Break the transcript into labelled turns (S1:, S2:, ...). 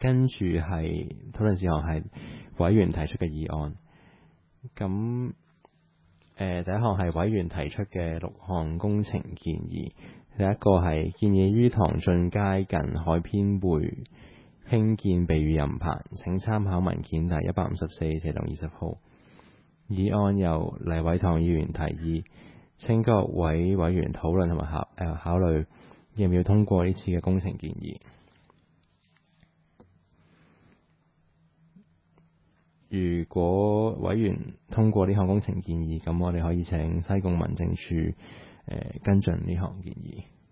S1: 跟住係討論事項係委員提出嘅議案。咁第一項係委員提出嘅6項工程建議。第一個係建議於唐俊街近海邊會興建避雨任棚，請參考文件第154/20號。議案由黎偉棠議員提議，請各位委員討論同埋考慮要唔要通過呢次嘅工程建議。如果委員通過呢項工程建議，咁我哋可以請西貢民政處跟進呢項建議。